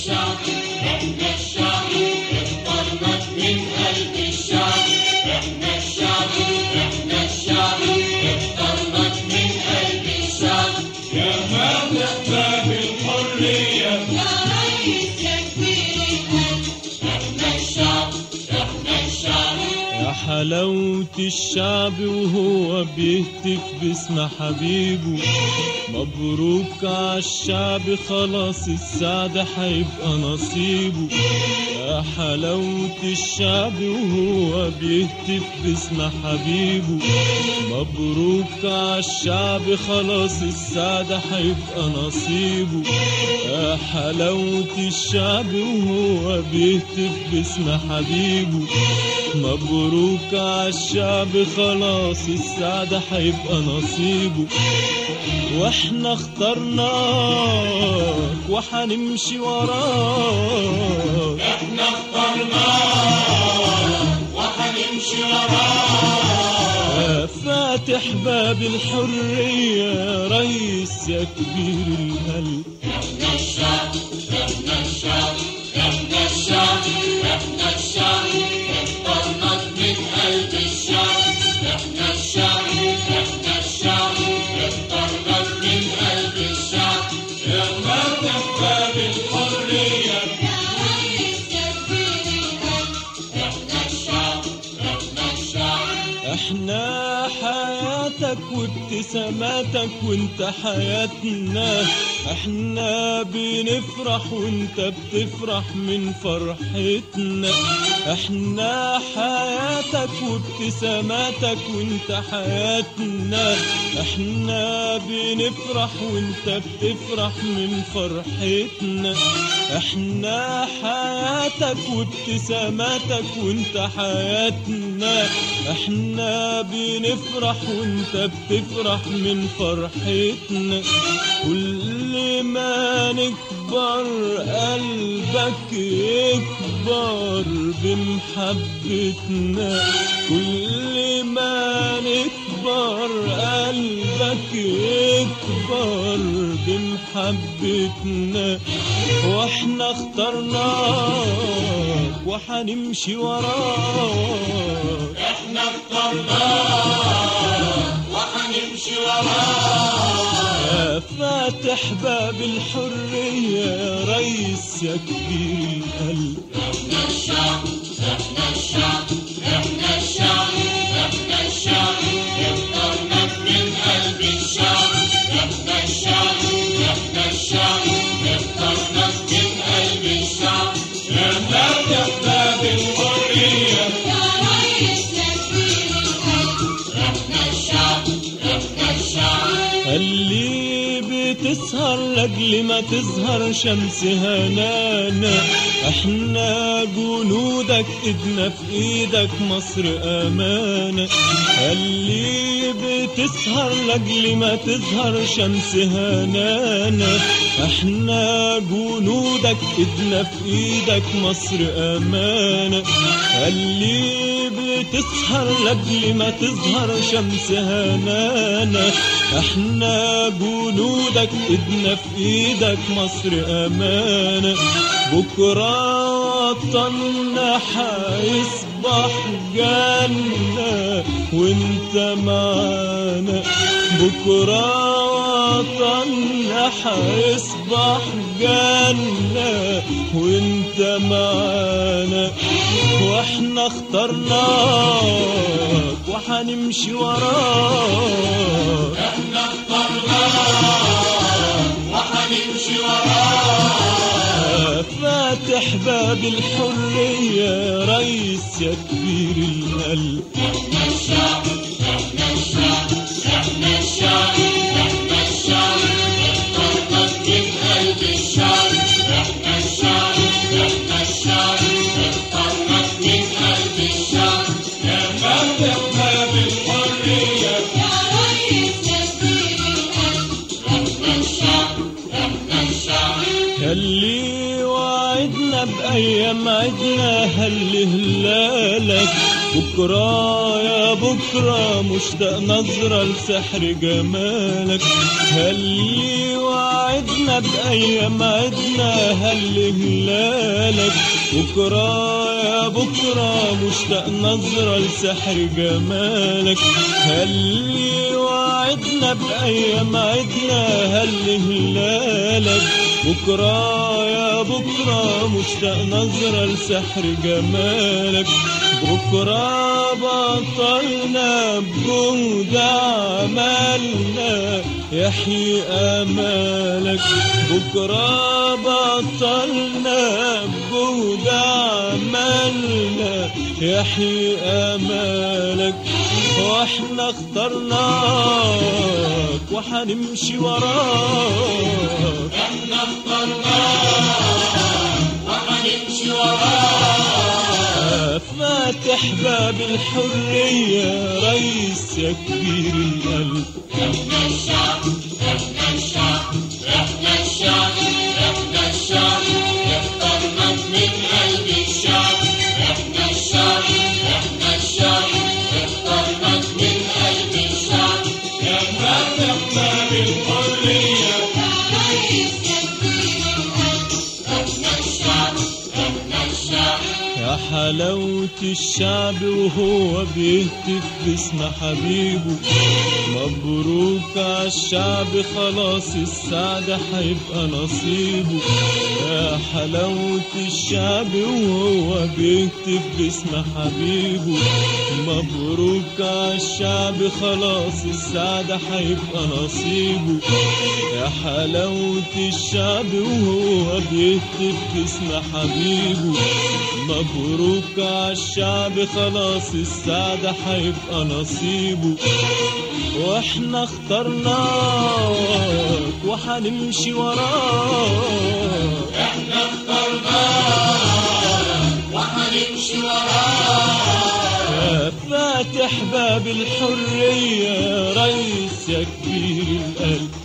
الشعب، احنا الشعب اخترناك من قلب الشعب، احنا الشعب، احنا الشعب اخترناك من قلب الشعب. يا فاتح باب الحرية يا ريس يا كبير القلب، احنا الشعب، احنا الشعب. يا حلاوة الشعب وهو بيهتف باسم حبيبه، مبروك عالشعب خلاص السعد هيبقى نصيبه. يا حلاوة الشعب وهو بيهتف باسم حبيبه، مبروك عالشعب خلاص السعد هيبقى نصيبه. يا حلاوة الشعب وهو بيهتف باسم حبيبه، مبروك عالشعب خلاص السعد هيبقى نصيبه. واحنا اخترناك وحنمشي وراك، احنا اخترناك وحنمشي وراك. يا فاتح باب الحرية يا ريس يا كبير القلب. احنا الشعب، احنا الشعب، احنا الشعب، احنا الشعب اخترناك من قلب الشعب، احنا الشعب، احنا الشعب اخترناك من قلب الشعب. يا فاتح باب الحرية يا ريس يا كبير القلب، احنا الشعب، احنا الشعب. احنا حياتك وابتساماتك وانت حياتنا، احنا بنفرح وانت بتفرح من فرحتنا. احنا حياتك وابتساماتك وانت حياتنا، احنا بنفرح وانت بتفرح من فرحتنا. احنا حياتك وابتساماتك وانت حياتنا، احنا بنفرح وانت بتفرح من فرحتنا. كل ما نكبر قلبك يكبر بمحبتنا، كل ما نكبر قلبك يكبر بمحبتنا. واحنا اخترناك وحنمشي وراك، احنا اخترناك وحنمشي وراك. يا فاتح باب الحرية يا ريس يا كبير القلب. احنا الشعب، احنا الشعب، احنا الشعب، احنا الشعب اخترناك من قلب الشعب، احنا الشعب، احنا الشعب اخترناك من قلب الشعب. يا فاتح باب الحرية يا ريس يا كبير القلب، احنا الشعب، احنا الشعب. اللي بتسهر لاجل ما تظهر شمس هنانا، احنا جنودك ايدنا في ايدك مصر امانة. اللي بتسهر لاجل ما تظهر شمس هنانا، احنا جنودك ايدنا في ايدك مصر امانة. اللي بتسهر لاجل ما تظهر شمس هنانا، احنا جنودك ايدنا في ايدك مصر امانة. بكرة وطننا حيصبح جنة وانت معانا، بكرة وطننا حيصبح جنة وانت معانا. واحنا اخترناك وحنمشي وراك، احنا اخترناك وحنمشي وراك. فاتح باب الحرية يا ريس يا كبير القلب. احنا الشعب، احنا الشعب، احنا الشعب، احنا الشعب اخترناك من قلب الشعب، احنا الشعب، احنا الشعب اخترناك من قلب الشعب. يا فاتح باب الحرية يا ريس يا كبير القلب، احنا الشعب، احنا الشعب. اللي وعدنا بأيام عدنا هل هلالك، بكرة يا بكرة مشتاق نظرة لسحر جمالك. هلي وعدنا بأيام عدنا هل هلالك. بكرة يا بكرة مشتاق نظرة لسحر جمالك. هلي وعدنا بأيام عدنا هل هلالك. بكرة يا بكرة مشتاق نظرة لسحر جمالك. بكرة بطلنا بجهد عملنا يحيي آمالك. بكرة بطلنا بجهد عملنا يحيي آمالك. واحنا اخترناك وحنمشي وراك. احنا اخترناك وحنمشي وراك. فاتح باب الحرية ريس يا كبير القلب. احنا الشعب احنا الشعب احنا الشعب احنا الشعب اخترناك من قلب الشعب. احنا الشعب احنا الشعب اخترناك من قلب الشعب. يا فاتح باب الحرية احنا الشعب احنا الشعب. يا حلاوة الشعب وهو بيهتف باسم حبيبه. مبروك عالشعب خلاص السعادة هيبقى نصيبه. يا حلاوة الشعب وهو بيهتف باسم حبيبه. مبروك عالشعب خلاص السعادة هيبقى نصيبه. يا حلاوة الشعب وهو بيهتف باسم حبيبه. مبروك عالشعب خلاص السعادة هيبقى نصيبه. واحنا اخترناك وحنمشي وراك. احنا اخترناك وحنمشي وراك. يا فاتح باب الحرية ريس يا كبير القلب.